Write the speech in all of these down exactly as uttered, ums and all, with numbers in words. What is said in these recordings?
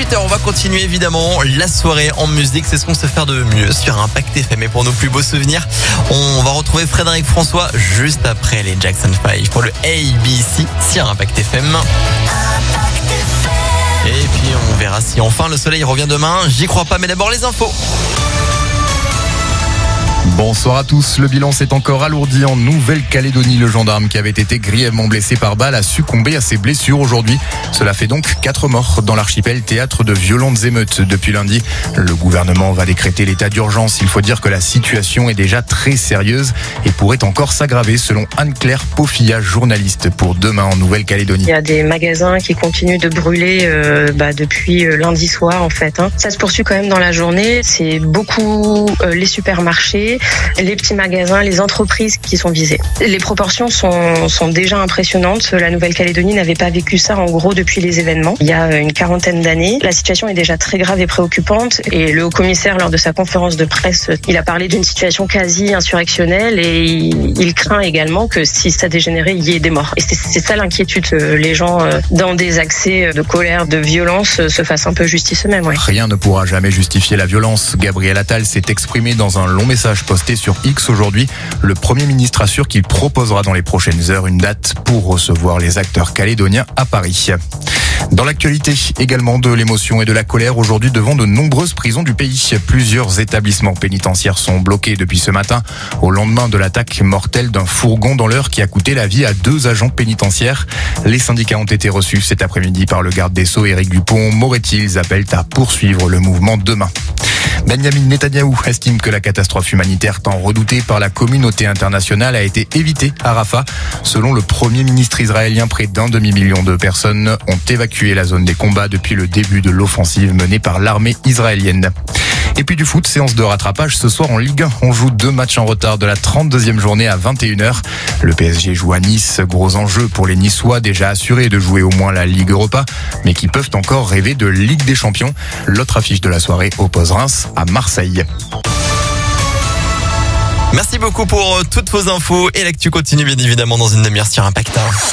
dix-huit heures, on va continuer évidemment la soirée en musique. C'est ce qu'on sait faire de mieux sur Impact F M. Et pour nos plus beaux souvenirs, on va retrouver Frédéric François juste après les Jackson five pour le A B C sur Impact F M. Et puis on verra si enfin le soleil revient demain. J'y crois pas, mais d'abord les infos. Bonsoir à tous. Le bilan s'est encore alourdi en Nouvelle-Calédonie. Le gendarme qui avait été grièvement blessé par balle a succombé à ses blessures aujourd'hui. Cela fait donc quatre morts dans l'archipel, théâtre de violentes émeutes depuis lundi. Le gouvernement va décréter l'état d'urgence. Il faut dire que la situation est déjà très sérieuse et pourrait encore s'aggraver selon Anne-Claire Pofilla, journaliste pour Demain en Nouvelle-Calédonie. Il y a des magasins qui continuent de brûler euh, bah, depuis lundi soir en fait. Hein. Ça se poursuit quand même dans la journée. C'est beaucoup euh, les supermarchés, les petits magasins, les entreprises qui sont visées. Les proportions sont, sont déjà impressionnantes. La Nouvelle-Calédonie n'avait pas vécu ça en gros depuis les événements. Il y a une quarantaine d'années. La situation est déjà très grave et préoccupante. Et le haut-commissaire, lors de sa conférence de presse, il a parlé d'une situation quasi insurrectionnelle et il, il craint également que si ça dégénérait, il y ait des morts. Et c'est, c'est ça l'inquiétude. Les gens, dans des accès de colère, de violence, se fassent un peu justice eux-mêmes. Ouais. Rien ne pourra jamais justifier la violence. Gabriel Attal s'est exprimé dans un long message posté sur X aujourd'hui. Le Premier ministre assure qu'il proposera dans les prochaines heures une date pour recevoir les acteurs calédoniens à Paris. Dans l'actualité également, de l'émotion et de la colère aujourd'hui devant de nombreuses prisons du pays. Plusieurs établissements pénitentiaires sont bloqués depuis ce matin au lendemain de l'attaque mortelle d'un fourgon dans l'Eure qui a coûté la vie à deux agents pénitentiaires. Les syndicats ont été reçus cet après-midi par le garde des Sceaux Éric Dupond-Moretti. Ils appellent à poursuivre le mouvement demain. Benjamin Netanyahou estime que la catastrophe humanitaire tant redoutée par la communauté internationale a été évitée à Rafah. Selon le Premier ministre israélien, près d'un demi-million de personnes ont évacué la zone des combats depuis le début de l'offensive menée par l'armée israélienne. Et puis du foot, séance de rattrapage ce soir en Ligue un. On joue deux matchs en retard de la trente-deuxième journée à vingt et une heures. Le P S G joue à Nice. Gros enjeu pour les Niçois, déjà assurés de jouer au moins la Ligue Europa, mais qui peuvent encore rêver de Ligue des Champions. L'autre affiche de la soirée oppose Reims à Marseille. Merci beaucoup pour toutes vos infos. Et l'actu continue bien évidemment dans une demi-heure sur Impact.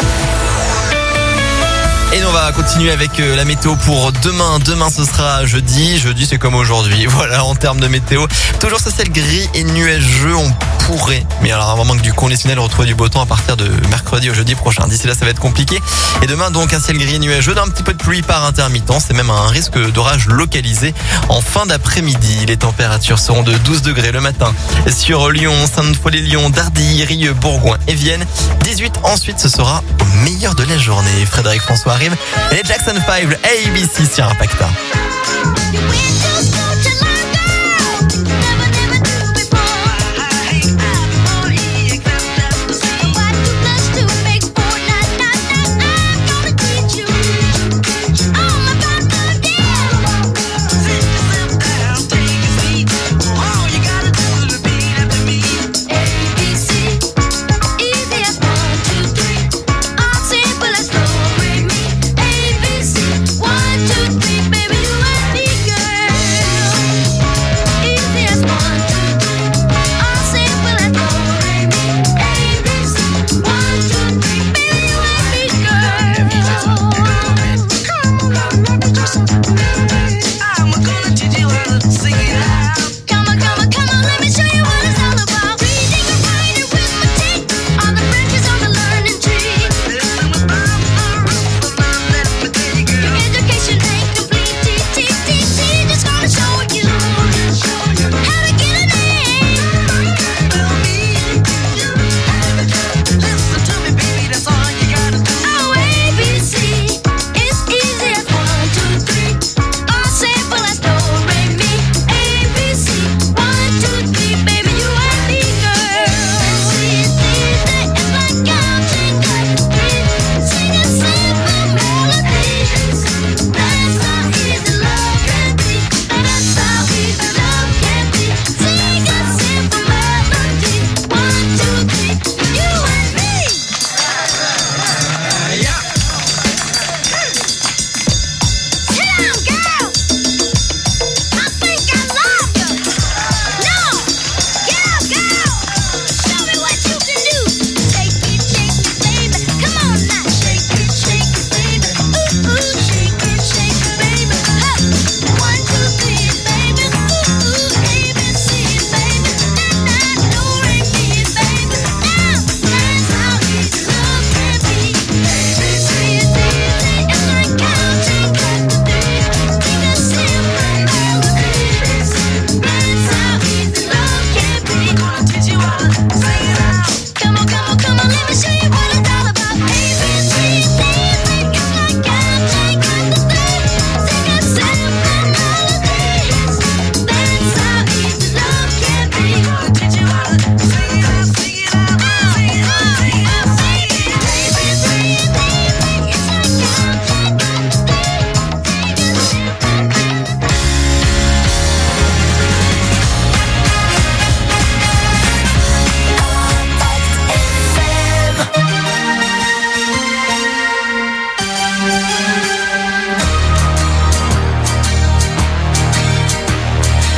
Et on va continuer avec la météo pour demain. Demain, ce sera jeudi. Jeudi, c'est comme aujourd'hui. Voilà, en termes de météo. Toujours ce ciel gris et nuageux. On pourrait, mais alors à un moment que du conditionnel, retrouver du beau temps à partir de mercredi au jeudi prochain. D'ici là, ça va être compliqué. Et demain, donc, un ciel gris et nuageux d'un petit peu de pluie par intermittent. C'est même un risque d'orage localisé en fin d'après-midi. Les températures seront de douze degrés le matin sur Lyon, Sainte-Foy-les-Lyons, Dardilly, Rieux, Bourgoin et Vienne. dix-huit ensuite, ce sera au meilleur de la journée. Frédéric François arrive. Et les Jackson five, le A B C sur Impact.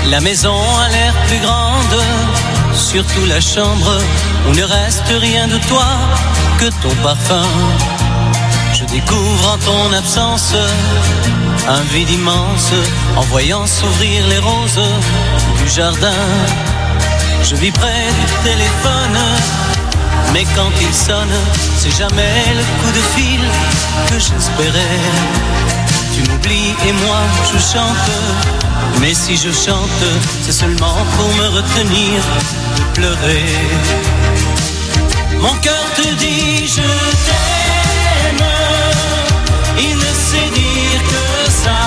La maison a l'air plus grande, surtout la chambre où ne reste rien de toi que ton parfum. Je découvre en ton absence un vide immense en voyant s'ouvrir les roses du jardin. Je vis près du téléphone, mais quand il sonne, c'est jamais le coup de fil que j'espérais. Tu m'oublies et moi je chante, mais si je chante, c'est seulement pour me retenir de pleurer. Mon cœur te dit je t'aime, il ne sait dire que ça.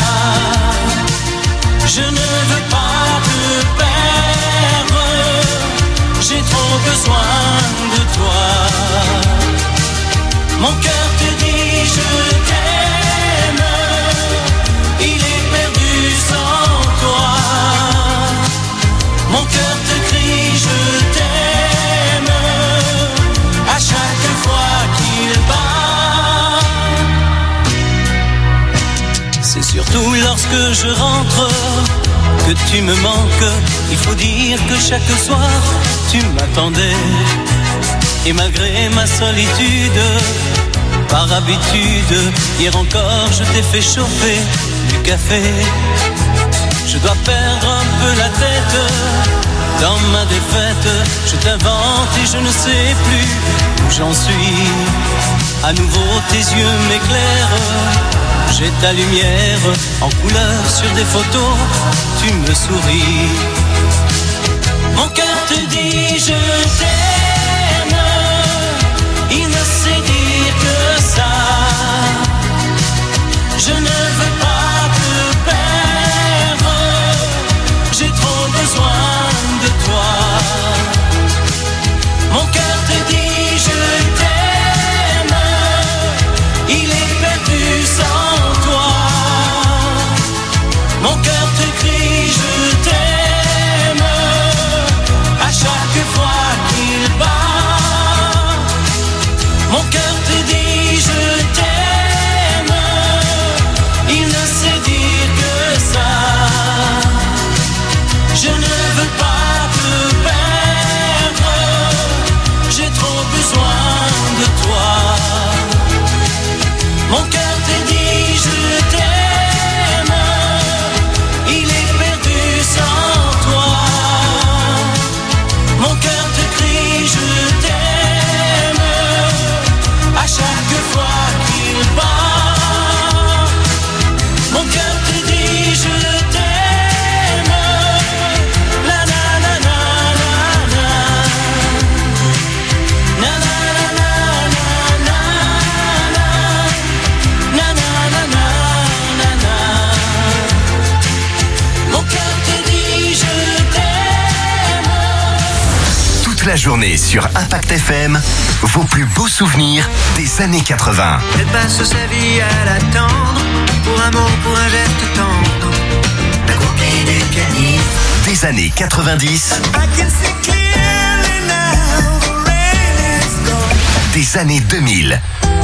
Je ne veux pas te perdre, j'ai trop besoin de toi. Mon cœur te dit je t'aime, il est perdu sans toi. Mon cœur te crie je t'aime à chaque fois qu'il bat. C'est surtout lorsque je rentre que tu me manques. Il faut dire que chaque soir tu m'attendais. Et malgré ma solitude, par habitude, hier encore je t'ai fait chauffer du café. Je dois perdre un peu la tête dans ma défaite. Je t'invente et je ne sais plus où j'en suis. À nouveau tes yeux m'éclairent, j'ai ta lumière en couleur sur des photos, tu me souris. Mon cœur te dit je t'aime, il ne sait dire que ça. Je ne veux pas te perdre, j'ai trop besoin de toi. Mon cœur te dit je t'aime, il est perdu sans toi. Mon cœur te crie je t'aime à chaque fois qu'il bat. Mon cœur te dit je t'aime, il ne sait dire que ça. Je ne veux pas te perdre, j'ai trop besoin de toi. Mon cœur te dit je t'aime, il est perdu sans toi. Mon cœur te crie je t'aime à chaque fois qu'il bat. Mon cœur te dit je t'aime, la la la la la la, na na na na na na, na na na na na na. Mon cœur te dit je t'aime. Toute la journée sur Impact F M, vos plus beaux souvenirs des années quatre-vingts. Elle passe sa vie à l'attendre, pour un mot, pour un geste tendre, la copine du pianiste. Des années quatre-vingt-dix, I can see clearly now, the rain is gone. des années deux mille.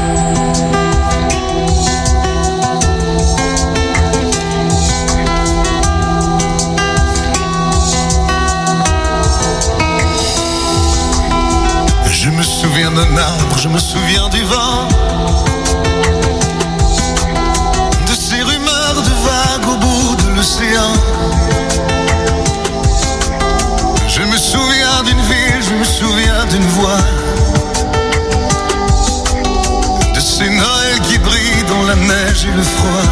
Je me souviens d'un arbre, je me souviens du vent, de ces rumeurs de vagues au bout de l'océan. Je me souviens d'une ville, je me souviens d'une voix, de ces Noëls qui brillent dans la neige et le froid.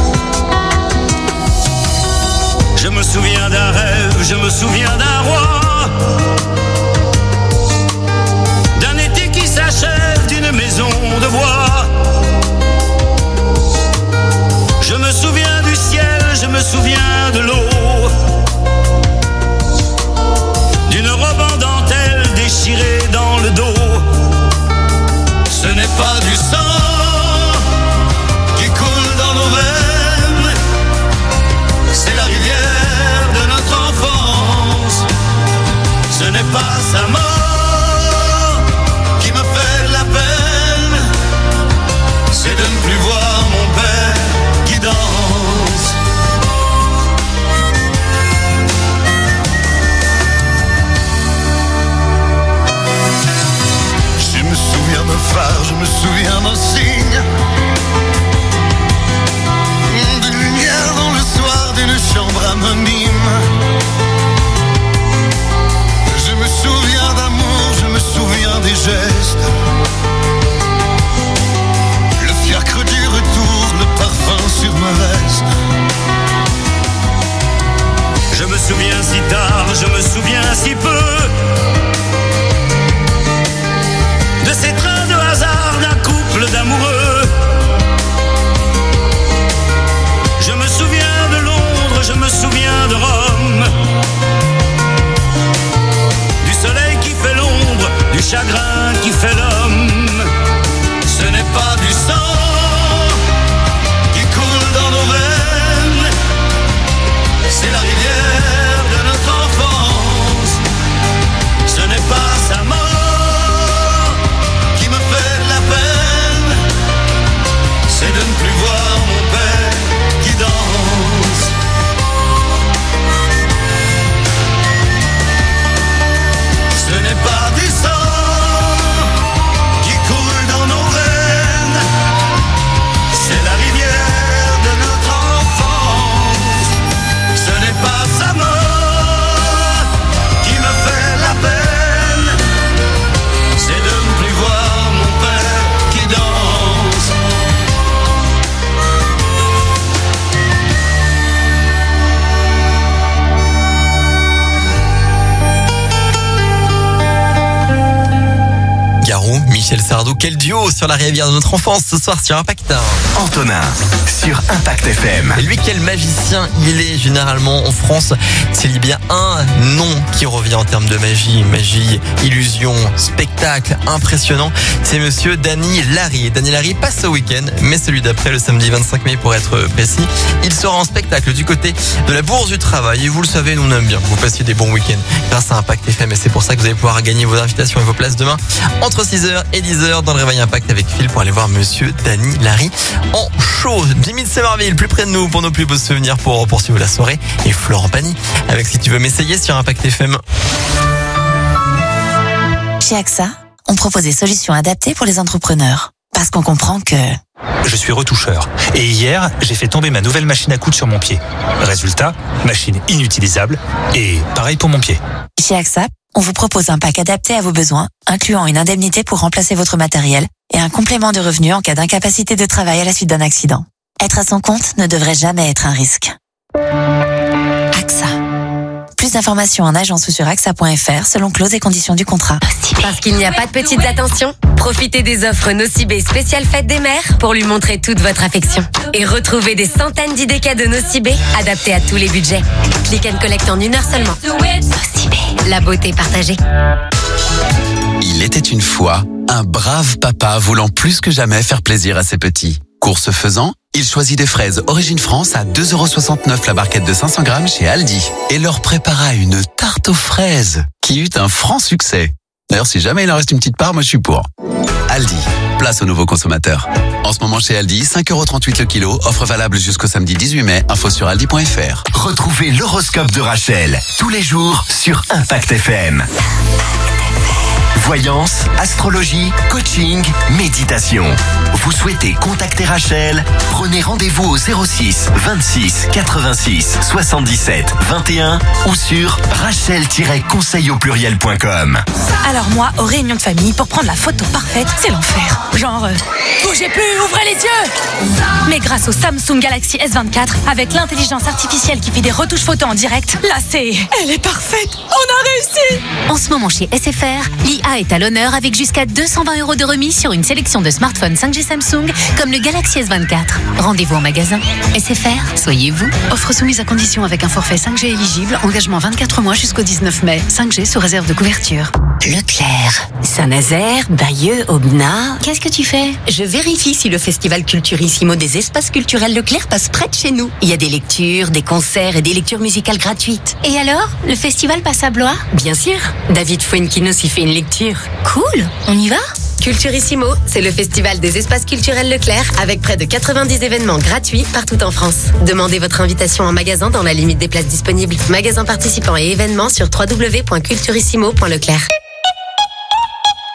Je me souviens d'un rêve, je me souviens d'un roi, d'un été qui s'achève, d'une maison de bois. Je me souviens du ciel, je me souviens de l'eau, d'une robe en dentelle déchirée dans le dos. Ce n'est pas du sang qui coule dans nos veines, c'est la rivière de notre enfance. Ce phare, je me souviens d'un signe, d'une lumière dans le soir, d'une chambre anonyme. Je me souviens d'amour, je me souviens des gestes, le fiacre du retour, le parfum sur ma veste. Je me souviens si tard, je me souviens si peu de ces trains de hasard d'un couple d'amoureux. Je me souviens de Londres, je me souviens de Rome, du soleil qui fait l'ombre, du chagrin qui fait l'homme. Ce n'est pas du sang qui coule dans nos veines, c'est la rivière de notre enfance. Ce n'est pas sa mort qui me fait de la peine, c'est de ne plus voir mon père qui danse. Ce n'est pas du sang qui coule dans nos veines, c'est la rivière de notre enfance. Ce n'est pas sa mort qui me fait la peine, c'est de ne plus voir mon père qui danse. Garou, Michel Sardou, quel duo sur la rivière de notre enfance ce soir sur Impact. Antonin, sur Impact F M. Et lui, quel magicien il est généralement en France. S'il y a bien un nom qui revient en termes de magie, magie, illusion, spectacle impressionnant, c'est monsieur Dany Larry. Dany Larry passe ce week-end, mais celui d'après, le samedi vingt-cinq mai pour être précis. Il sera en spectacle du côté de la Bourse du Travail. Et vous le savez, nous on aime bien que vous passiez des bons week-ends grâce à Impact F M. Et c'est pour ça que vous allez pouvoir gagner vos invitations et vos places demain entre six heures et dix heures dans le Réveil Impact avec Phil pour aller voir monsieur Dany Larry en show. Jimmy de Sémarville, plus près de nous pour nos plus beaux souvenirs pour poursuivre la soirée. Et Florent Pagny avec Si tu veux m'essayer sur Impact F M. Chez AXA, on propose des solutions adaptées pour les entrepreneurs. Parce qu'on comprend que... Je suis retoucheur. Et hier, j'ai fait tomber ma nouvelle machine à coudre sur mon pied. Résultat, machine inutilisable. Et pareil pour mon pied. Chez AXA, on vous propose un pack adapté à vos besoins, incluant une indemnité pour remplacer votre matériel et un complément de revenu en cas d'incapacité de travail à la suite d'un accident. Être à son compte ne devrait jamais être un risque. AXA. Plus d'informations en agence ou sur A X A point F R selon clauses et conditions du contrat. Parce qu'il n'y a pas de petites attentions, profitez des offres Nocibé spéciale fête des mères pour lui montrer toute votre affection. Et retrouvez des centaines d'idées cadeaux Nocibé adaptées à tous les budgets. Click and collect en une heure seulement. Nocibé, la beauté partagée. Il était une fois un brave papa voulant plus que jamais faire plaisir à ses petits. Course faisant, il choisit des fraises Origine France à deux euros soixante-neuf la barquette de cinq cents grammes chez Aldi et leur prépara une tarte aux fraises qui eut un franc succès. D'ailleurs, si jamais il en reste une petite part, moi je suis pour. Aldi, place aux nouveaux consommateurs. En ce moment chez Aldi, cinq euros trente-huit le kilo, offre valable jusqu'au samedi dix-huit mai, info sur aldi point F R. Retrouvez l'horoscope de Rachel tous les jours sur Impact F M. Voyance, astrologie, coaching, méditation. Vous souhaitez contacter Rachel? Prenez rendez-vous au zéro six vingt-six quatre-vingt-six soixante-dix-sept vingt et un ou sur rachel tiret conseil au pluriel point com. Alors moi, aux réunions de famille, pour prendre la photo parfaite, c'est l'enfer. Genre, euh, bougez plus, ouvrez les yeux. Mais grâce au Samsung Galaxy S vingt-quatre, avec l'intelligence artificielle qui fait des retouches photos en direct, là c'est... Elle est parfaite. On a réussi. En ce moment chez S F R, l'I A est à l'honneur avec jusqu'à deux cent vingt euros de remise sur une sélection de smartphones cinq G Samsung comme le Galaxy S vingt-quatre. Rendez-vous en magasin. S F R, soyez vous. Offre soumise à condition avec un forfait cinq G éligible, engagement vingt-quatre mois jusqu'au dix-neuf mai. cinq G sous réserve de couverture. Leclerc, Saint-Nazaire, Bayeux, Aubenas. Qu'est-ce que tu fais? Je vérifie si le festival Culturissimo des espaces culturels Leclerc passe près de chez nous. Il y a des lectures, des concerts et des lectures musicales gratuites. Et alors, le festival passe à Blois? Bien sûr, David Fuenquinos y fait une lecture. Cool, on y va? Culturissimo, c'est le festival des espaces culturels Leclerc avec près de quatre-vingt-dix événements gratuits partout en France. Demandez votre invitation en magasin dans la limite des places disponibles. Magasins participants et événements sur w w w point culturissimo point leclerc.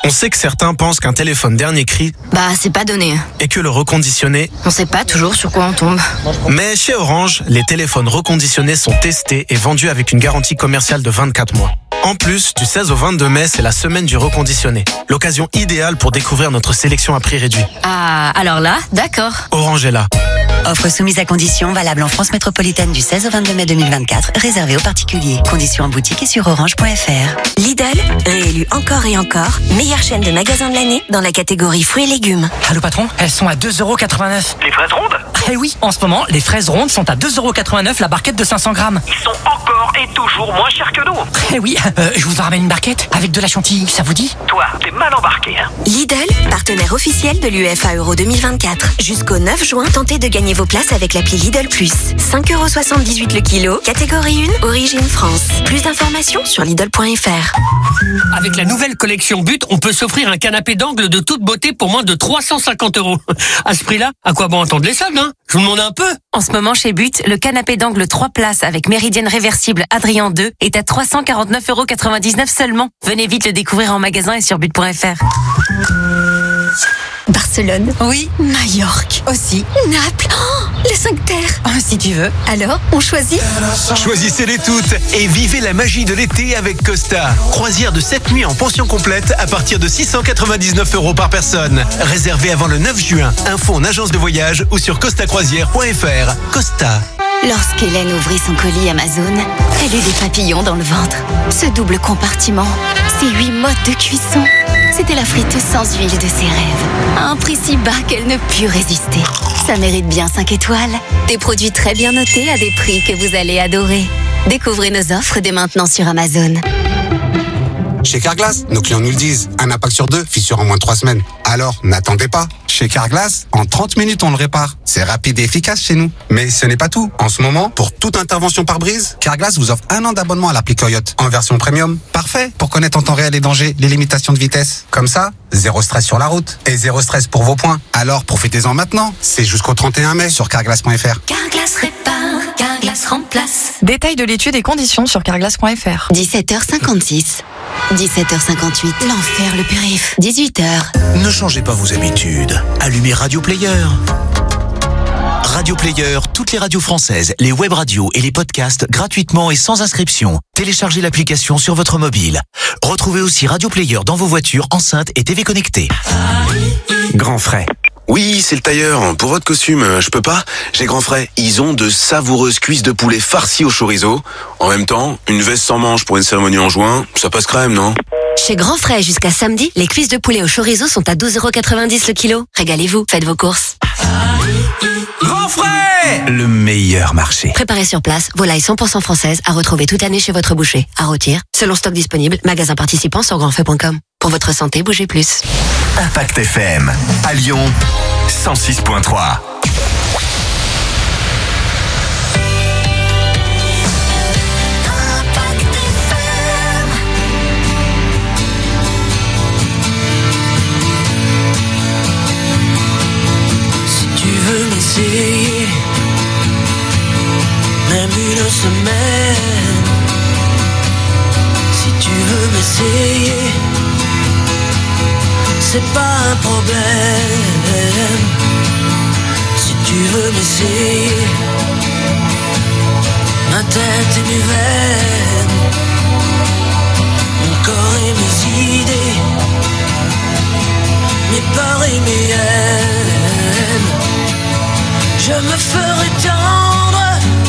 On sait que certains pensent qu'un téléphone dernier cri, bah c'est pas donné. Et que le reconditionné, on sait pas toujours sur quoi on tombe. Mais chez Orange, les téléphones reconditionnés sont testés et vendus avec une garantie commerciale de vingt-quatre mois. En plus, du seize au vingt-deux mai, c'est la semaine du reconditionné. L'occasion idéale pour découvrir notre sélection à prix réduit. Ah, alors là, d'accord. Orange est là. Offre soumise à conditions, valable en France métropolitaine du seize au vingt-deux mai deux mille vingt-quatre, réservée aux particuliers. Conditions en boutique et sur orange point f r. Lidl, réélu encore et encore, meilleure chaîne de magasins de l'année dans la catégorie fruits et légumes. Allô patron, elles sont à deux euros quatre-vingt-neuf. Les fraises rondes? Eh oui, en ce moment, les fraises rondes sont à deux euros quatre-vingt-neuf la barquette de cinq cents grammes. Ils sont encore et toujours moins chers que nous. Eh oui, euh, je vous en ramène une barquette avec de la chantilly, ça vous dit? Toi, t'es mal embarqué. Hein. Lidl, partenaire officiel de l'U E F A Euro deux mille vingt-quatre. Jusqu'au neuf juin, tentez de gagner vos places avec l'appli Lidl Plus. cinq euros soixante-dix-huit le kilo, catégorie un, origine France. Plus d'informations sur Lidl point f r. Avec la nouvelle collection But, on peut s'offrir un canapé d'angle de toute beauté pour moins de trois cent cinquante euros. À ce prix-là, à quoi bon attendre les soldes, hein? Je vous demande un peu. En ce moment, chez But, le canapé d'angle trois places avec méridienne réversible Adrien deux est à trois cent quarante-neuf euros quatre-vingt-dix-neuf seulement. Venez vite le découvrir en magasin et sur but point f r. Barcelone. Oui. Majorque. Aussi. Naples. Oh, les cinq terres. Oh, si tu veux. Alors, on choisit? Choisissez-les toutes et vivez la magie de l'été avec Costa. Croisière de sept nuits en pension complète à partir de six cent quatre-vingt-dix-neuf euros par personne. Réservé avant le neuf juin. Info en agence de voyage ou sur costa croisière point f r. Costa. Lorsqu'Hélène ouvrit son colis Amazon, elle eut des papillons dans le ventre. Ce double compartiment, ces huit modes de cuisson, c'était la friteuse sans huile de ses rêves. À un prix si bas qu'elle ne put résister. Ça mérite bien cinq étoiles. Des produits très bien notés à des prix que vous allez adorer. Découvrez nos offres dès maintenant sur Amazon. Chez Carglass, nos clients nous le disent, un impact sur deux, fissure en moins de trois semaines. Alors, n'attendez pas. Chez Carglass, en trente minutes, on le répare. C'est rapide et efficace chez nous. Mais ce n'est pas tout. En ce moment, pour toute intervention par brise, Carglass vous offre un an d'abonnement à l'appli Coyote en version premium. Parfait pour connaître en temps réel les dangers, les limitations de vitesse. Comme ça, zéro stress sur la route et zéro stress pour vos points. Alors, profitez-en maintenant. C'est jusqu'au trente et un mai sur carglass point f r. Carglass répare, Carglass remplace. Détail de l'étude et conditions sur carglass point f r. dix-sept heures cinquante-six. dix-sept heures cinquante-huit. L'enfer, le périph. dix-huit heures. Ne changez pas vos habitudes. Allumez Radio Player. Radio Player, toutes les radios françaises, les web radios et les podcasts gratuitement et sans inscription. Téléchargez l'application sur votre mobile. Retrouvez aussi Radio Player dans vos voitures, enceintes et T V connectées. Grand Frais. Oui, c'est le tailleur. Pour votre costume, je peux pas. J'ai Grand Frais. Ils ont de savoureuses cuisses de poulet farcies au chorizo. En même temps, une veste sans manches pour une cérémonie en juin, ça passe crème, non? Chez Grand Frais, jusqu'à samedi, les cuisses de poulet au chorizo sont à douze euros quatre-vingt-dix le kilo. Régalez-vous, faites vos courses. Grand Frais, le meilleur marché. Préparez sur place, volaille cent pour cent française à retrouver toute année chez votre boucher. À rôtir, selon stock disponible, magasin participant sur grand frais point com. Pour votre santé, bougez plus. Impact F M, à Lyon, cent six point trois. M'essayer, même une semaine. Si tu veux m'essayer, c'est pas un problème. Si tu veux m'essayer, ma tête et mes veines, mon corps et mes idées, mes peurs et mes haines. Je me ferai tendre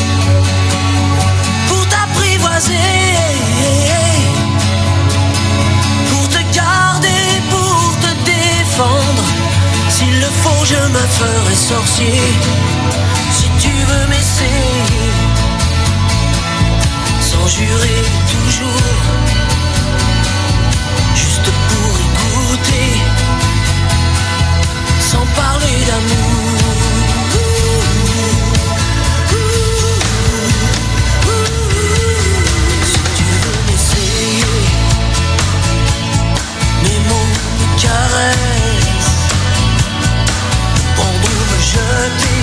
pour t'apprivoiser, pour te garder, pour te défendre. S'il le faut, je me ferai sorcier. Si tu veux m'essayer, sans jurer toujours, juste pour écouter, sans parler d'amour. Caresse, prendre ou me jeter,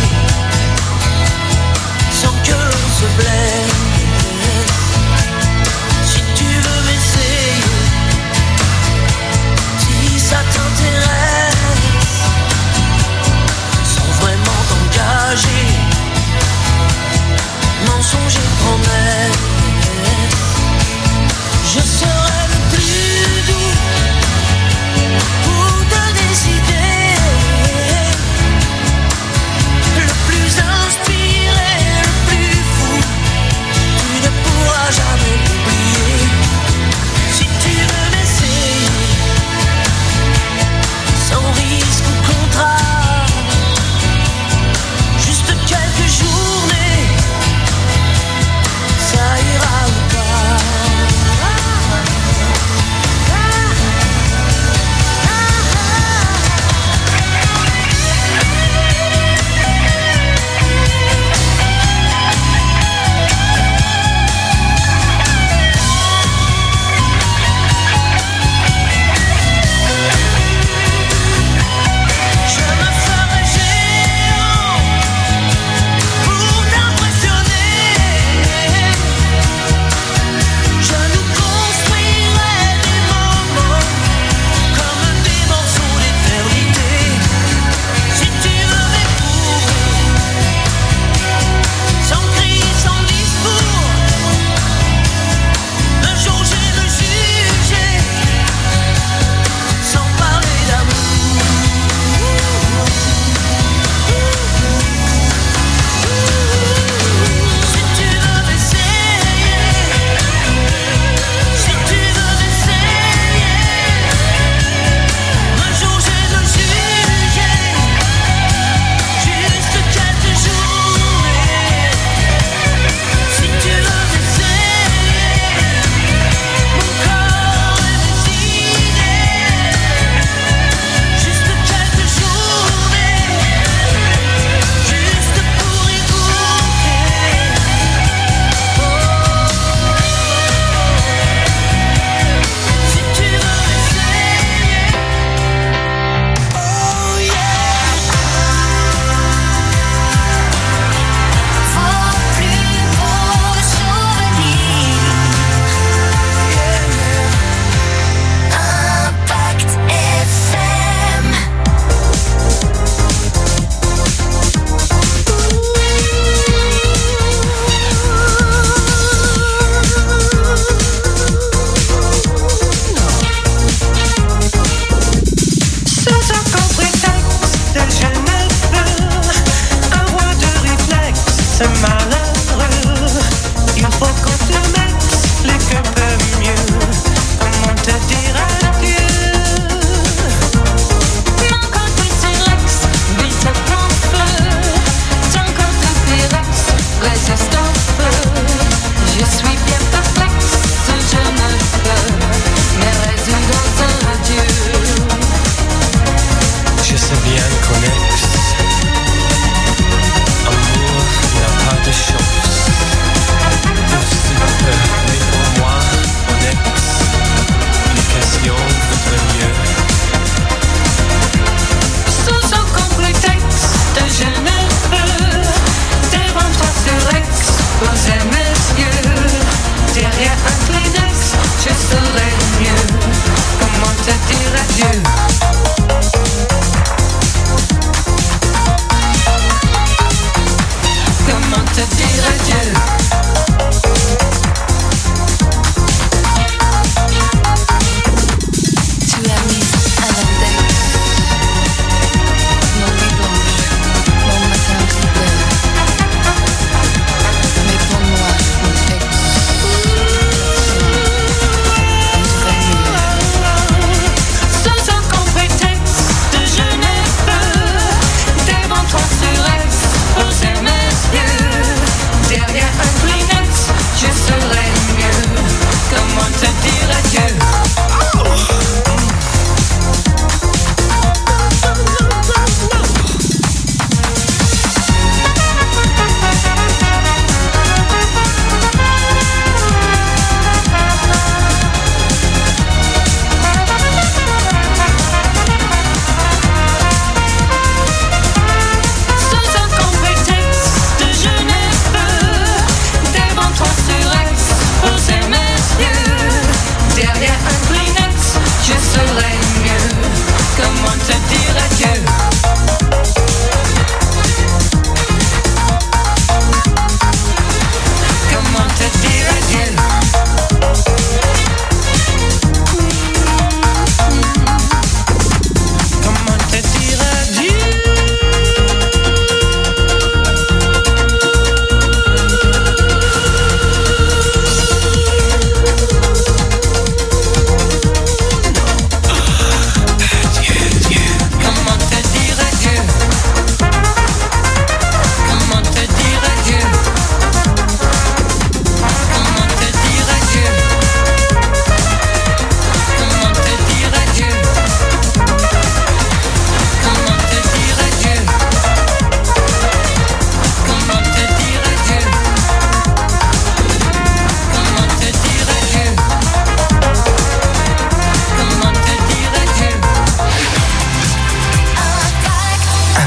sans que l'on se blesse. Si tu veux m'essayer,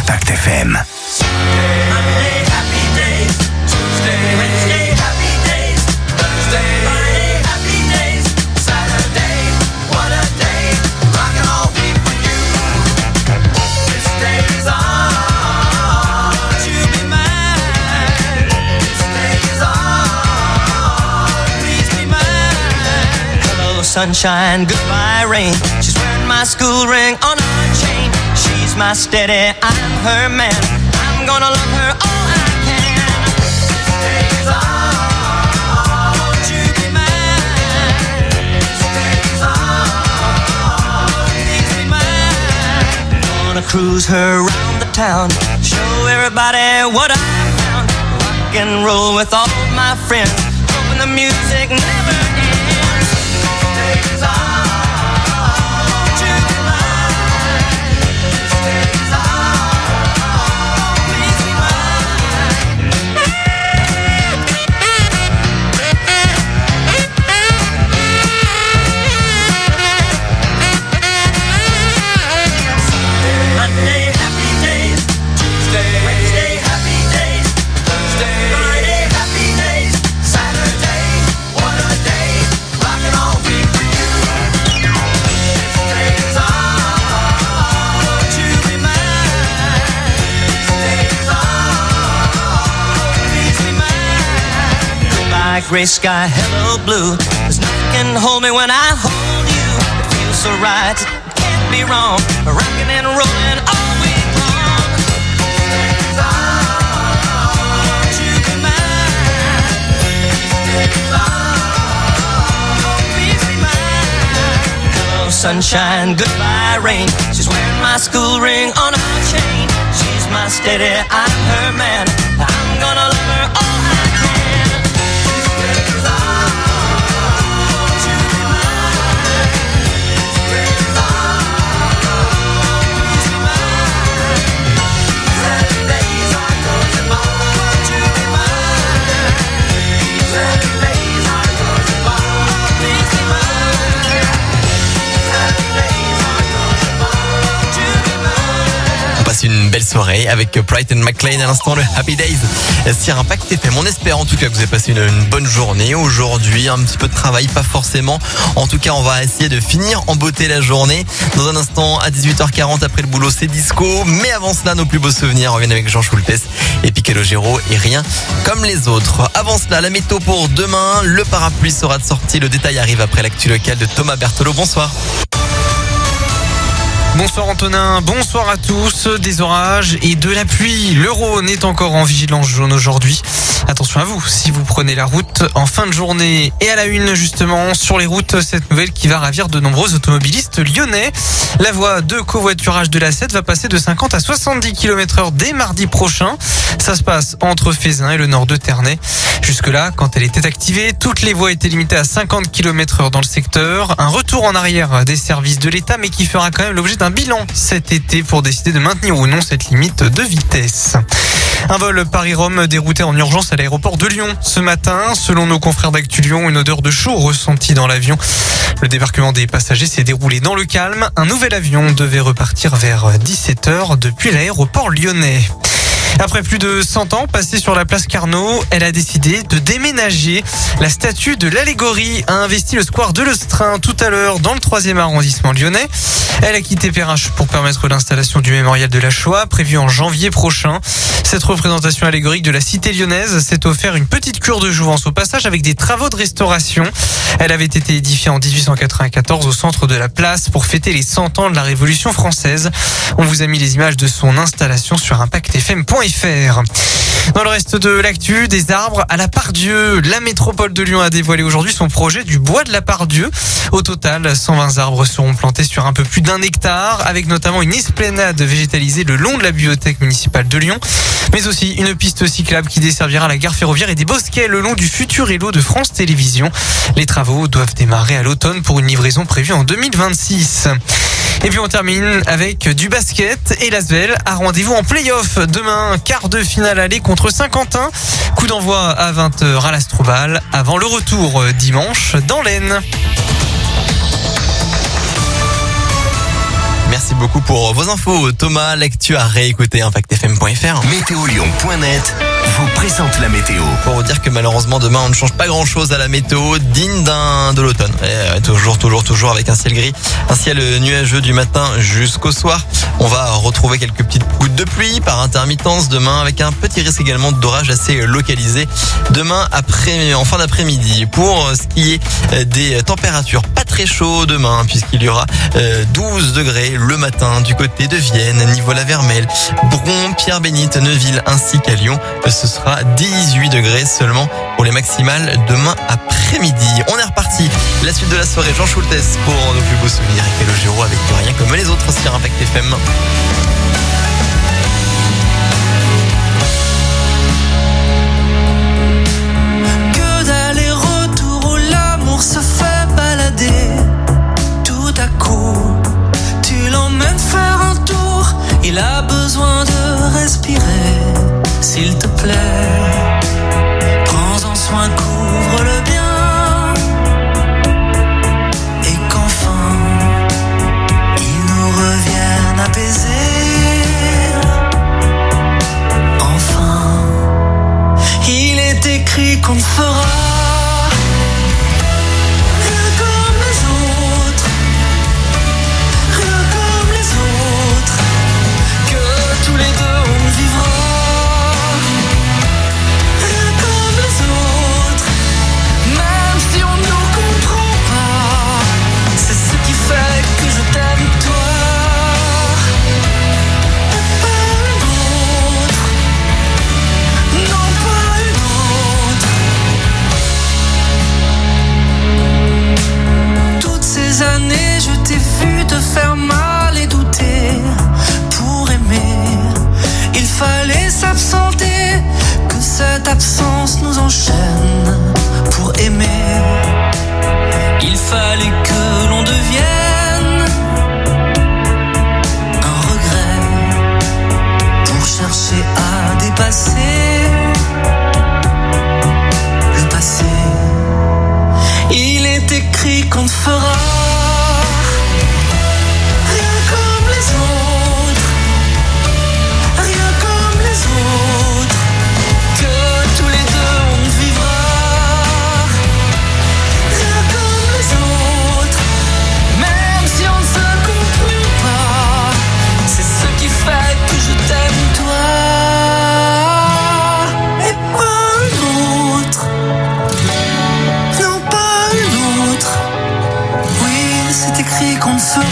Impact F M. Sunshine, goodbye rain. She's wearing my school ring on her chain. She's my steady, I'm her man. I'm gonna love her all I can. This day's all, won't you be mine? This day's all, please be mine. Gonna cruise her around the town, show everybody what I found. Rock and roll with all my friends, hoping the music never ends. Gray sky, hello blue. There's nothing can hold me when I hold you. It feels so right, it can't be wrong. Rocking and rolling all week long. This all, won't you be mine? This all, please be mine. Hello sunshine, goodbye rain. She's wearing my school ring on her chain. She's my steady, I'm her man. I'm gonna love her all I can. Une belle soirée avec Brighton McLean à l'instant, le Happy Days sur Impact F M. On espère en tout cas que vous avez passé une, une bonne journée aujourd'hui, un petit peu de travail, pas forcément. En tout cas, on va essayer de finir en beauté la journée. Dans un instant, à dix-huit heures quarante, après le boulot, c'est disco. Mais avant cela, nos plus beaux souvenirs reviennent avec Jean Schultes et Calogero et rien comme les autres. Avant cela, la météo pour demain, le parapluie sera de sortie. Le détail arrive après l'actu locale de Thomas Berthelot. Bonsoir. Bonsoir Antonin, bonsoir à tous. Des orages et de la pluie. Le Rhône est encore en vigilance jaune aujourd'hui. Attention à vous si vous prenez la route en fin de journée. Et à la une justement sur les routes, cette nouvelle qui va ravir de nombreux automobilistes lyonnais. La voie de covoiturage de l'A sept va passer de cinquante à soixante-dix kilomètres heure dès mardi prochain. Ça se passe entre Fézin et le nord de Ternay. Jusque-là, quand elle était activée, toutes les voies étaient limitées à cinquante kilomètres heure dans le secteur. Un retour en arrière des services de l'État, mais qui fera quand même l'objet d'un bilan cet été pour décider de maintenir ou non cette limite de vitesse. Un vol Paris-Rome dérouté en urgence à l'aéroport de Lyon ce matin. Selon nos confrères d'Actu Lyon, une odeur de chaud ressentie dans l'avion. Le débarquement des passagers s'est déroulé dans le calme. Un nouvel avion devait repartir vers dix-sept heures depuis l'aéroport lyonnais. Après plus de cent ans passés sur la place Carnot, elle a décidé de déménager. La statue de l'allégorie a investi le square de l'Estrin tout à l'heure dans le troisième arrondissement lyonnais. Elle a quitté Perrache pour permettre l'installation du mémorial de la Shoah, prévu en janvier prochain. Cette représentation allégorique de la cité lyonnaise s'est offert une petite cure de jouvence au passage avec des travaux de restauration. Elle avait été édifiée en dix-huit cent quatre-vingt-quatorze au centre de la place pour fêter les cent ans de la Révolution française. On vous a mis les images de son installation sur impact f m point f r. Dans le reste de l'actu, des arbres à la Part-Dieu. La métropole de Lyon a dévoilé aujourd'hui son projet du bois de la Part-Dieu. Au total, cent vingt arbres seront plantés sur un peu plus d'un hectare, avec notamment une esplanade végétalisée le long de la bibliothèque municipale de Lyon, mais aussi une piste cyclable qui desservira la gare ferroviaire et des bosquets le long du futur Hello de France Télévisions. Les travaux doivent démarrer à l'automne pour une livraison prévue en deux mille vingt-six. Et puis on termine avec du basket et l'Asvel a rendez-vous en play-off demain, quart de finale aller contre Saint-Quentin. Coup d'envoi à vingt heures à l'Astrobal avant le retour dimanche dans l'Aisne. Merci beaucoup. beaucoup pour vos infos. Thomas, l'actu à réécouter, impact f m point f r. Météolion point net vous présente la météo. Pour vous dire que malheureusement demain on ne change pas grand chose à la météo, digne d'un de l'automne. Et toujours, toujours, toujours avec un ciel gris, un ciel nuageux du matin jusqu'au soir. On va retrouver quelques petites gouttes de pluie par intermittence demain, avec un petit risque également d'orage assez localisé demain après, en fin d'après-midi. Pour ce qui est des températures, pas très chaud demain puisqu'il y aura douze degrés le matin du côté de Vienne, Niveau-la-Vermelle, Bron, Pierre-Bénite, Neuville ainsi qu'à Lyon. Ce sera dix-huit degrés seulement pour les maximales demain après-midi. On est reparti. La suite de la soirée, Jean Schultes pour nos plus beaux souvenirs et Calogero avec Rien comme les autres sur Impact F M. Que d'aller-retour où l'amour se fait balader. Tout à coup, tu l'emmènes faire un tour. Il a besoin de respirer. S'il te plaît, prends-en soin, couvre-le bien. Et qu'enfin, il nous revienne apaisé. Enfin, il est écrit qu'on ne fera rien comme les autres, rien comme les autres, que tous les deux on vivra. Années, je t'ai vu te faire mal et douter. Pour aimer, il fallait s'absenter. Que cette absence nous enchaîne. Pour aimer, il fallait que l'on devienne un regret. Pour chercher à dépasser le passé. Il est écrit qu'on ne fera qu'on ne fera.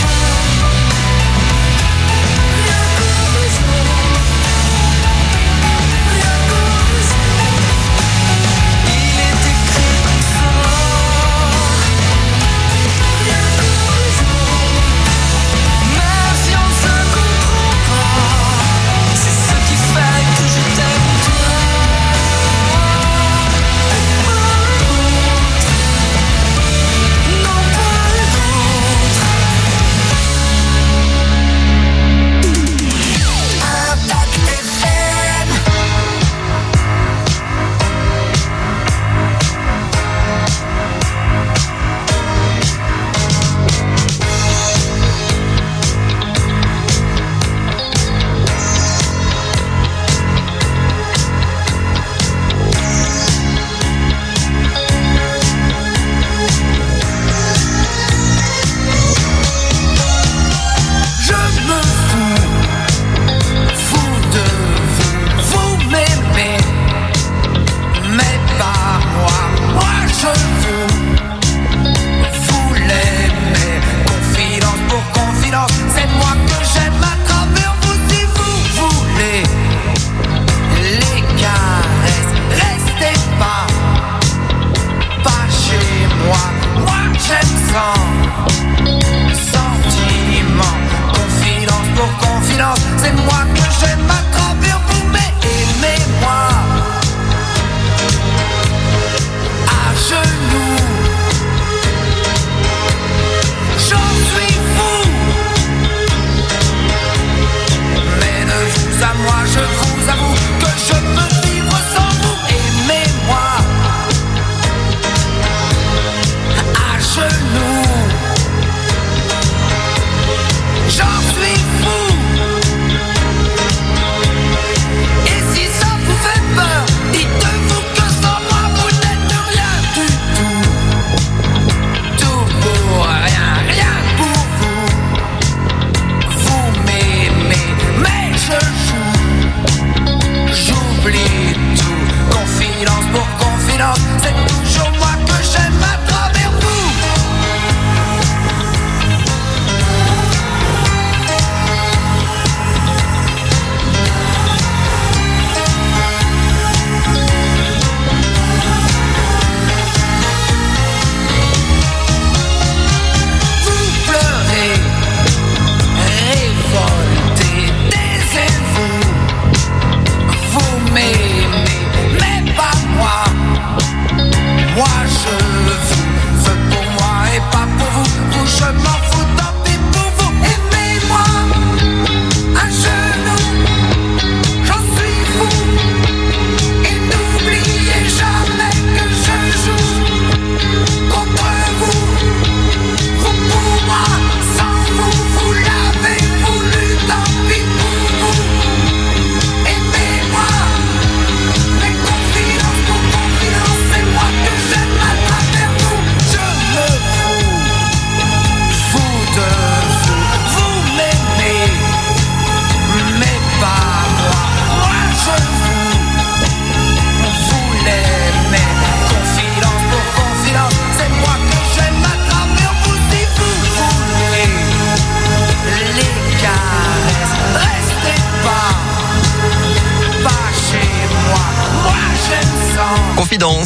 J'en suis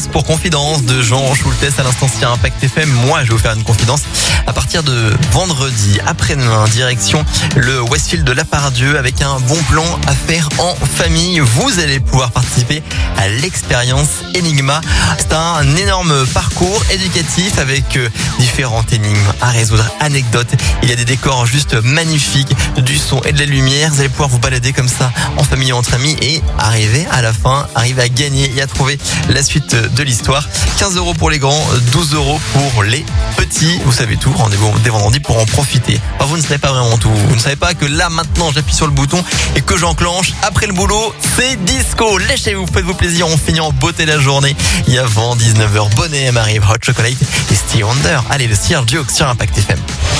confidence pour confidence de Jean Schultes à l'instant sur Impact F M. Moi, je vais vous faire une confidence à partir de vendredi après-demain, direction le Westfield de Lapardieu avec un bon plan à faire en famille. Vous allez pouvoir participer à l'expérience Enigma. C'est un énorme parcours éducatif avec différentes énigmes à résoudre, anecdotes. Il y a des décors juste magnifiques, du son et de la lumière. Vous allez pouvoir vous balader comme ça en famille, entre amis et arriver à la fin, arriver à gagner et à trouver la suite de l'histoire. quinze euros pour les grands, douze euros pour les petits. Vous savez tout, rendez-vous dès vendredi pour en profiter. Enfin, vous ne savez pas vraiment tout. Vous ne savez pas que là, maintenant, j'appuie sur le bouton et que j'enclenche. Après le boulot, c'est disco. Lâchez-vous, faites-vous plaisir. On finit en beauté la journée. Et avant dix-neuf heures, Bonnet M arrive, Hot Chocolate et Stevie Wonder. Allez, le Sir Duke sur Impact F M.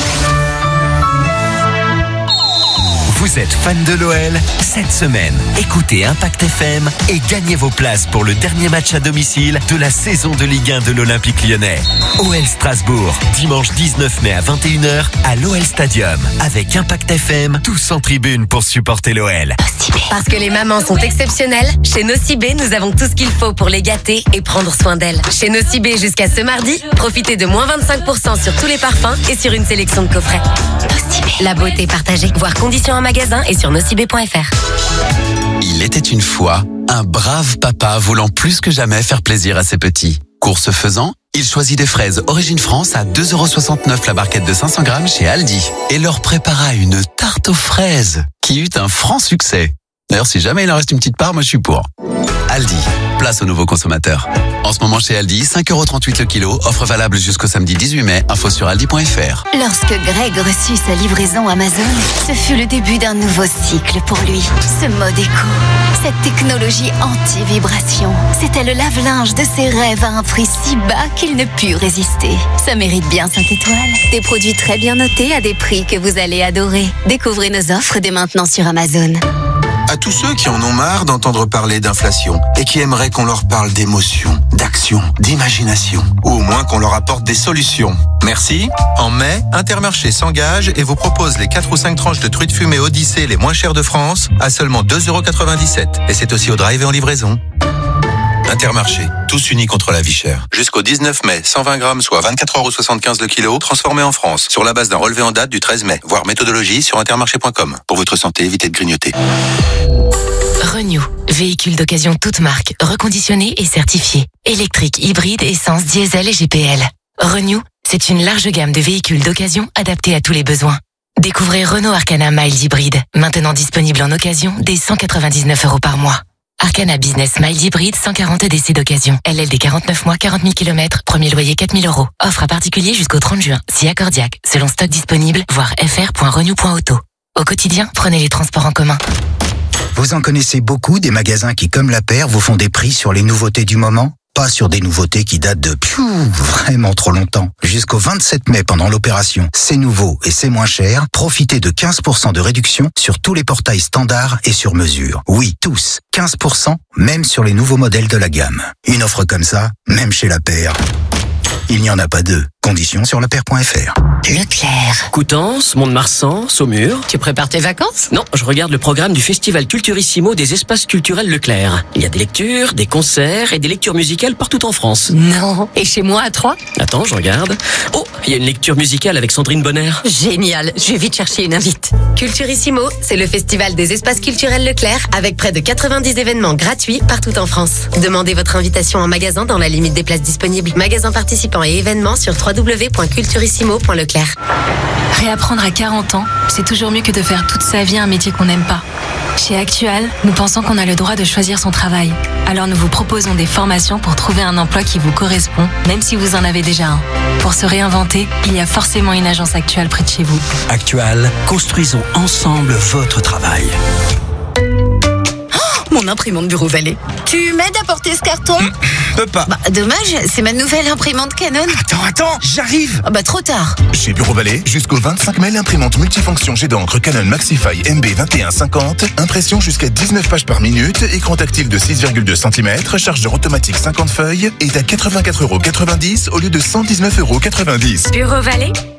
Vous êtes fan de l'O L? Cette semaine, écoutez Impact F M et gagnez vos places pour le dernier match à domicile de la saison de Ligue un de l'Olympique Lyonnais. O L Strasbourg, dimanche dix-neuf mai à vingt et une heures à l'O L Stadium. Avec Impact F M, tous en tribune pour supporter l'O L. Parce que les mamans sont exceptionnelles, chez Nocibé, nous avons tout ce qu'il faut pour les gâter et prendre soin d'elles. Chez Nocibé, jusqu'à ce mardi, profitez de moins vingt-cinq pour cent sur tous les parfums et sur une sélection de coffrets. Nocibé, la beauté partagée. Voir conditions en magasin et sur nocibé point f r. Il était une fois un brave papa voulant plus que jamais faire plaisir à ses petits. Course faisant, il choisit des fraises Origine France à deux euros soixante-neuf la barquette de cinq cents grammes chez Aldi et leur prépara une tarte aux fraises qui eut un franc succès. D'ailleurs, si jamais il en reste une petite part, moi je suis pour. Aldi, place aux nouveaux consommateurs. En ce moment chez Aldi, cinq euros trente-huit le kilo, offre valable jusqu'au samedi dix-huit mai, info sur aldi point f r. Lorsque Greg reçut sa livraison Amazon, ce fut le début d'un nouveau cycle pour lui. Ce mode éco, cette technologie anti-vibration, c'était le lave-linge de ses rêves à un prix si bas qu'il ne put résister. Ça mérite bien cinq étoiles. Des produits très bien notés à des prix que vous allez adorer. Découvrez nos offres dès maintenant sur Amazon. À tous ceux qui en ont marre d'entendre parler d'inflation et qui aimeraient qu'on leur parle d'émotion, d'action, d'imagination, ou au moins qu'on leur apporte des solutions. Merci. En mai, Intermarché s'engage et vous propose les quatre ou cinq tranches de truites fumées Odyssée les moins chères de France à seulement deux euros quatre-vingt-dix-sept. Et c'est aussi au drive et en livraison. Intermarché, tous unis contre la vie chère. Jusqu'au dix-neuf mai, cent vingt grammes, soit vingt-quatre euros soixante-quinze le kilo, transformé en France, sur la base d'un relevé en date du treize mai. Voir méthodologie sur intermarché point com. Pour votre santé, évitez de grignoter. Renew, véhicule d'occasion toute marque, reconditionné et certifié. Électrique, hybride, essence, diesel et G P L. Renew, c'est une large gamme de véhicules d'occasion adaptés à tous les besoins. Découvrez Renault Arcana Mild Hybride, maintenant disponible en occasion dès cent quatre-vingt-dix-neuf euros par mois. Arcana Business Mild Hybride, cent quarante D C d'occasion. L L D quarante-neuf mois, quarante mille kilomètres. Premier loyer quatre mille euros. Offre à particulier jusqu'au trente juin. Si accordiaque. Selon stock disponible, voir f r point renew point auto. Au quotidien, prenez les transports en commun. Vous en connaissez beaucoup des magasins qui, comme la paire, vous font des prix sur les nouveautés du moment? Pas sur des nouveautés qui datent de pfiou, vraiment trop longtemps. Jusqu'au vingt-sept mai, pendant l'opération C'est nouveau et c'est moins cher, profitez de quinze pour cent de réduction sur tous les portails standards et sur mesure. Oui, tous. quinze pour cent, même sur les nouveaux modèles de la gamme. Une offre comme ça, même chez la paire, il n'y en a pas deux. Conditions sur la paire point f r. Leclerc. Coutances, Mont-de-Marsan, Saumur. Tu prépares tes vacances? Non, je regarde le programme du Festival Culturissimo des espaces culturels Leclerc. Il y a des lectures, des concerts et des lectures musicales partout en France. Non. Et chez moi à Troyes? Attends, je regarde. Oh, il y a une lecture musicale avec Sandrine Bonner. Génial. Je vais vite chercher une invite. Culturissimo, c'est le festival des espaces culturels Leclerc avec près de quatre-vingt-dix événements gratuits partout en France. Demandez votre invitation en magasin dans la limite des places disponibles. Magasins participants et événements sur w w w point culturissimo point leclerc. Réapprendre à quarante ans, c'est toujours mieux que de faire toute sa vie un métier qu'on n'aime pas. Chez Actual, nous pensons qu'on a le droit de choisir son travail. Alors nous vous proposons des formations pour trouver un emploi qui vous correspond, même si vous en avez déjà un. Pour se réinventer, il y a forcément une agence Actual près de chez vous. Actual, construisons ensemble votre travail. Mon imprimante Bureau Vallée. Tu m'aides à porter ce carton? mmh, Peux pas. Bah, dommage, c'est ma nouvelle imprimante Canon. Attends, attends, j'arrive. Ah bah trop tard. Chez Bureau Vallée, jusqu'au vingt-cinq mai, l'imprimante multifonction jet d'encre Canon Maxify M B vingt et un cinquante, impression jusqu'à dix-neuf pages par minute, écran tactile de six virgule deux centimètres, chargeur automatique cinquante feuilles, est à quatre-vingt-quatre euros quatre-vingt-dix au lieu de cent dix-neuf euros quatre-vingt-dix. Bureau Vallée,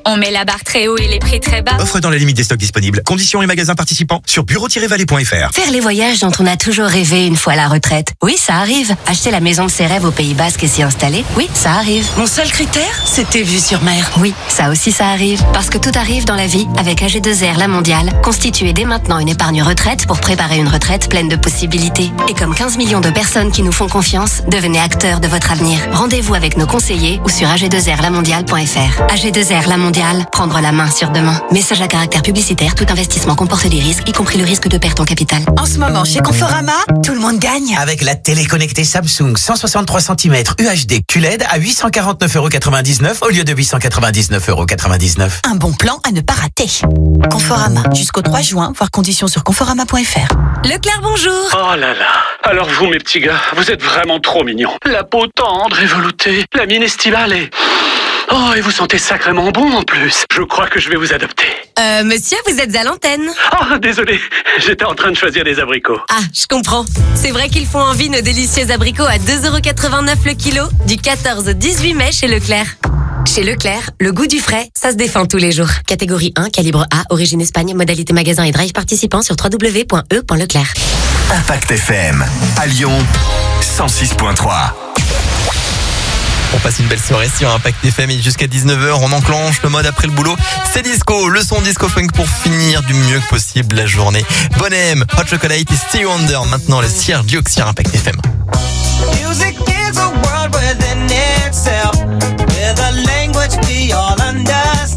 On met la barre très haut et les prix très bas. Offre dans la limite des stocks disponibles. Conditions et magasins participants sur bureau tiret vallée point f r. Faire les voyages dont on a toujours rêvé une fois à la retraite. Oui, ça arrive. Acheter la maison de ses rêves au Pays Basque et s'y installer. Oui, ça arrive. Mon seul critère, c'était vue sur mer. Oui, ça aussi ça arrive. Parce que tout arrive dans la vie avec A G deux R La Mondiale. Constituez dès maintenant une épargne retraite pour préparer une retraite pleine de possibilités. Et comme quinze millions de personnes qui nous font confiance, devenez acteurs de votre avenir. Rendez-vous avec nos conseillers ou sur a g deux r la mondiale point f r. A G deux R La Mondiale, prendre la main sur demain. Message à caractère publicitaire, tout investissement comporte des risques, y compris le risque de perte en capital. En ce moment, chez Conforama, tout le monde gagne. Avec la télé connectée Samsung cent soixante-trois centimètres U H D Q L E D à huit cent quarante-neuf euros quatre-vingt-dix-neuf au lieu de huit cent quatre-vingt-dix-neuf euros quatre-vingt-dix-neuf. Un bon plan à ne pas rater. Conforama, jusqu'au trois juin, voir conditions sur conforama point f r. Leclerc, bonjour. Oh là là. Alors vous, mes petits gars, vous êtes vraiment trop mignons. La peau tendre et veloutée, la mine estivale et... Oh, et vous sentez sacrément bon en plus. Je crois que je vais vous adopter. Euh, monsieur, vous êtes à l'antenne. Oh, désolé, j'étais en train de choisir des abricots. Ah, je comprends. C'est vrai qu'ils font envie nos délicieux abricots à deux euros quatre-vingt-neuf le kilo, du quatorze au dix-huit mai chez Leclerc. Chez Leclerc, le goût du frais, ça se défend tous les jours. Catégorie un, calibre A, origine Espagne, modalité magasin et drive participant sur w w w point e point leclerc. Impact F M, à Lyon, cent six point trois. On passe une belle soirée sur Impact F M et jusqu'à dix-neuf heures, on enclenche le mode après le boulot. C'est disco, le son disco funk pour finir du mieux que possible la journée. Bonhomme, Hot Chocolate et Stevie Wonder. Maintenant, le Sierra Duke sur Impact F M. Music is a world within itself, with a language we all understand,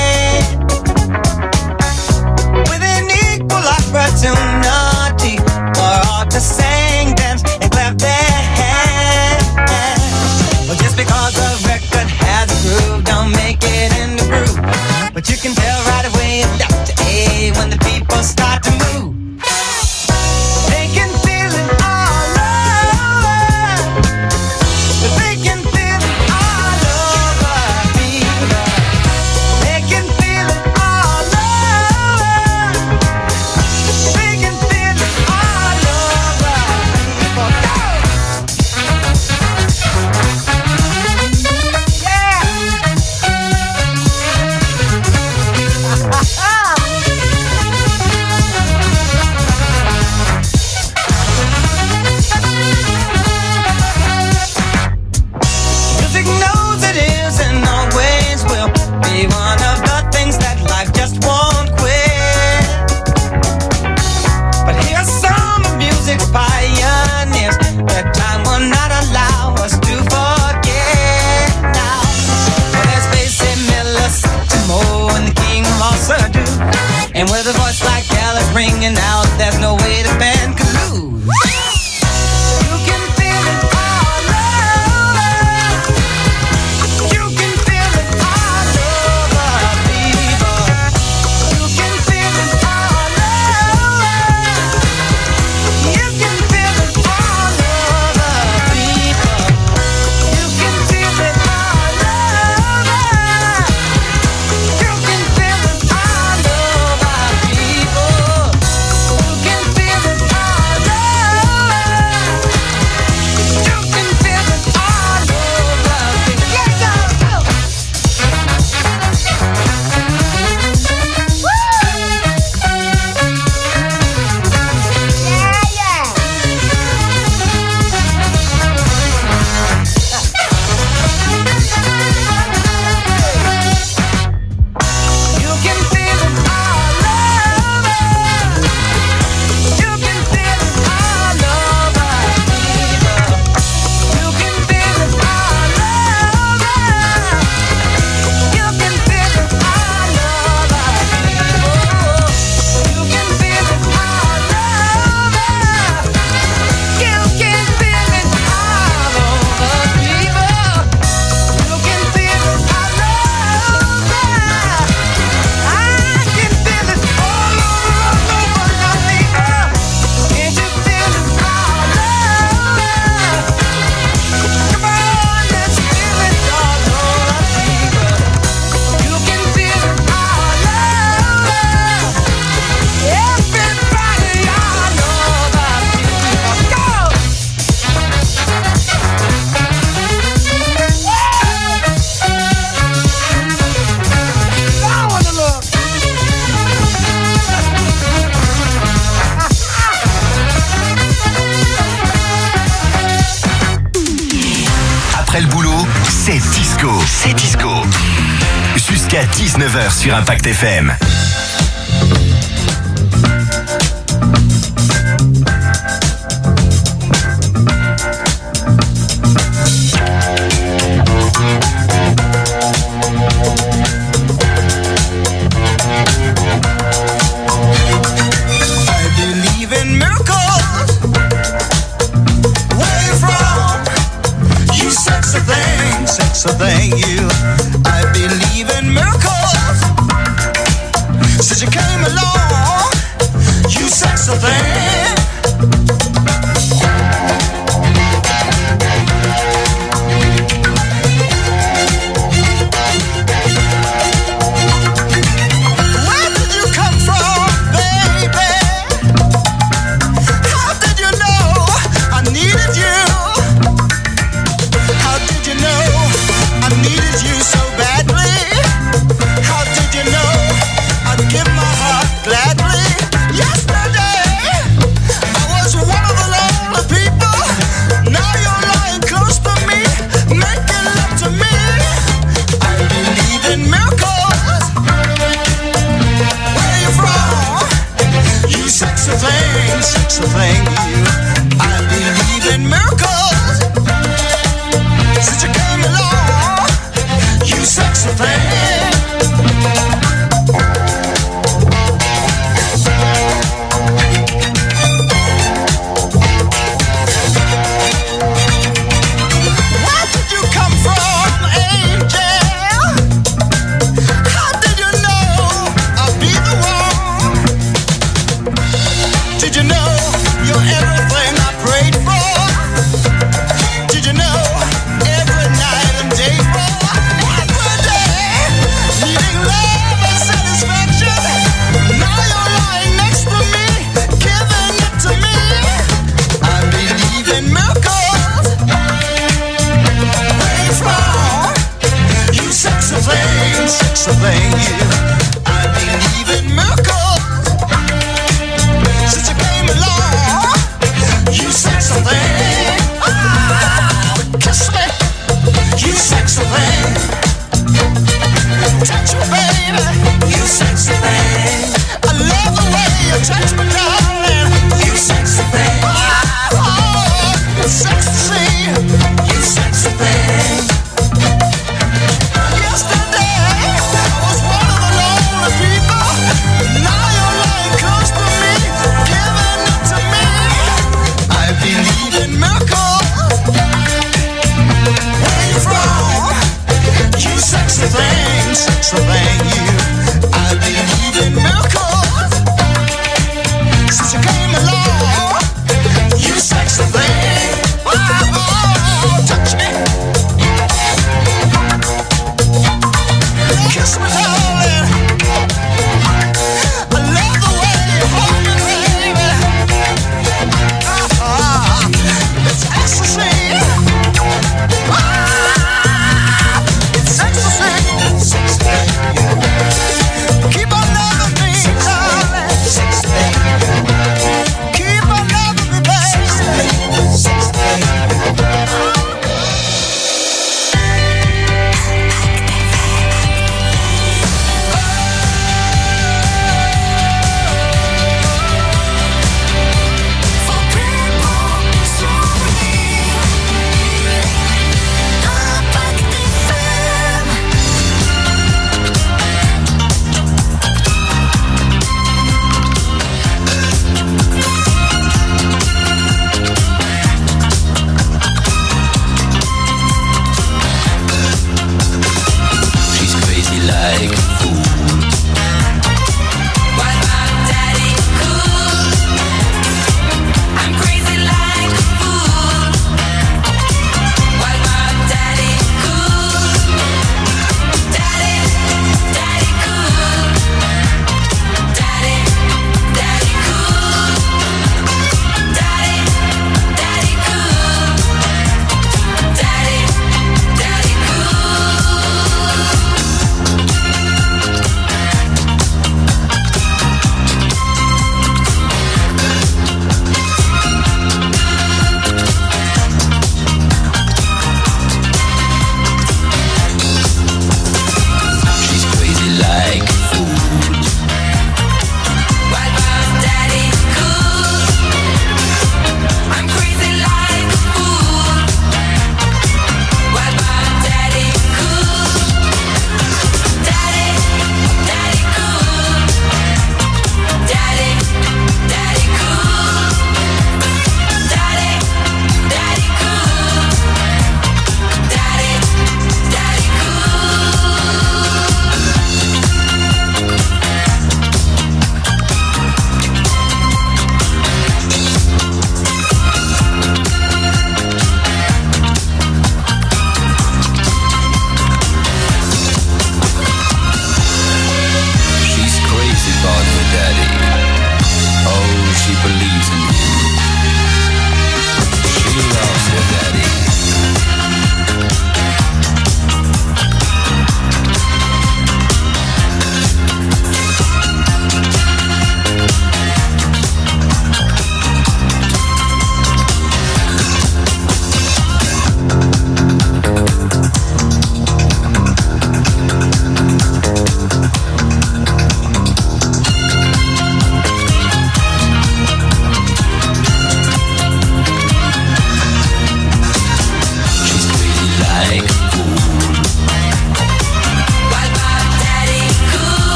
with an equal opportunity for all to sing, dance and clap their hands. Well, just because a record has a groove, don't make it in the groove. But you can tell right away it's Doctor A when the people start to move. They can feel it all over. They can feel it all over people. They can feel it all over. They can feel it all over people. Music knows it is and always will be one of the things that life just won't quit. But here's some of music's pioneers that time will not allow us to forget now. There's Basie Miller, Satchmo, and the King of all Surdo. And with a voice like Alice ringing out, there's no way the band could lose. You can feel it all over. You can feel it all over, people. You can feel it all over. You can feel it all over, people. You can feel it all over. You can feel it all over, people. You can jusqu'à dix-neuf heures sur Impact F M. So thank you. I believe in miracles. Since you came along, you sexy thing. Where did you come from, baby? How did you know I needed you? How did you know I needed you so badly? How did you know I'd give my heart gladly? Yesterday, I was one of the lonely people. Now you're lying close to me, making love to me. I believe in miracles. Where you from? You sexy thing, sexy thing, you. I believe in miracles. Since you came along, you sexy thing. Where did you come from, angel? How did you know I'd be the one? Did you know you're everything I prayed for? Did you know every night and day for every day, needing love and satisfaction? Now you're lying next to me, giving it to me. I believe in miracles. Where you from? You sexy thing, sexy thing, you. I believe in miracles. Since you came along,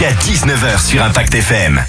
jusqu'à dix-neuf heures sur Impact F M.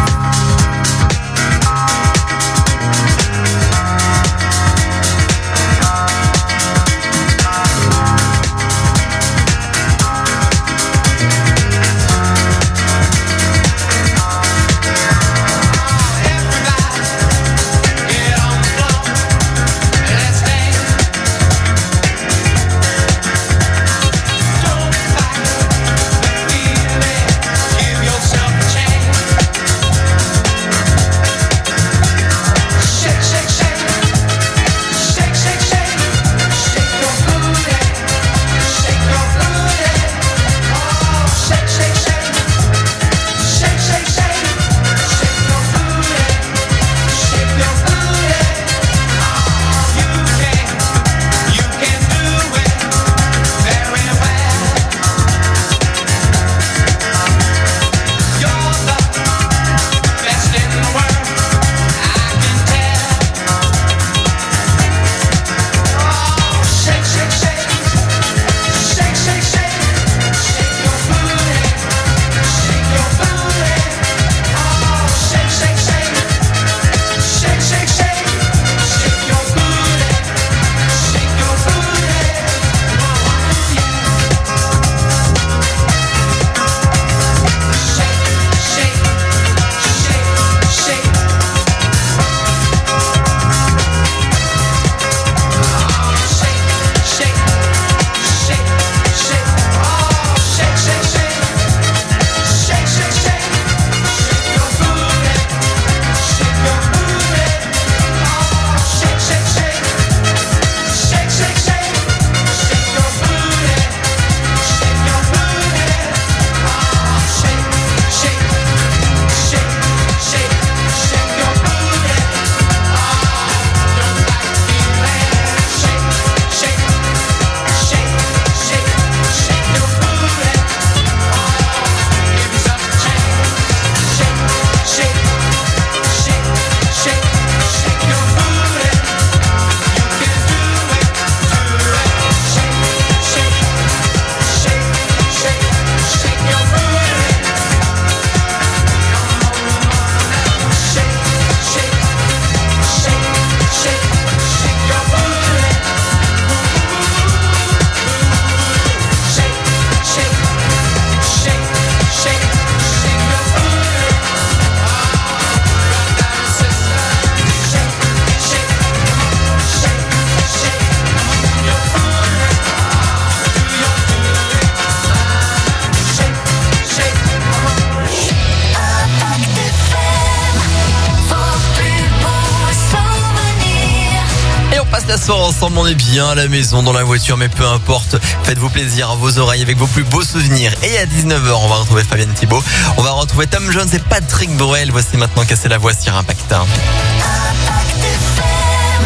Ensemble, on est bien à la maison, dans la voiture, mais peu importe, faites-vous plaisir à vos oreilles avec vos plus beaux souvenirs. Et à dix-neuf heures, on va retrouver Fabienne Thibault, on va retrouver Tom Jones et Patrick Bruel. Voici maintenant Casser la voix sur Impact.